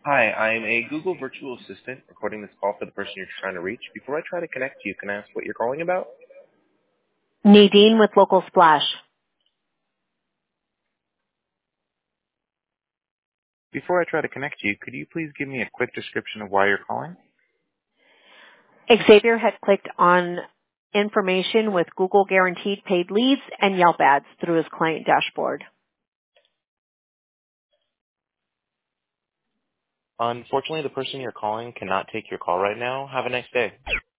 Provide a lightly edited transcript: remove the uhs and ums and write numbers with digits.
Hi, I'm a Google virtual assistant recording this call for the person you're trying to reach. Before I try to connect you, can I ask what you're calling about? Nadine with Local Splash. Before I try to connect you, could you please give me a quick description of why you're calling? Xavier had clicked on information with Google Guaranteed Paid Leads and Yelp ads through his client dashboard. Unfortunately, the person you're calling cannot take your call right now. Have a nice day.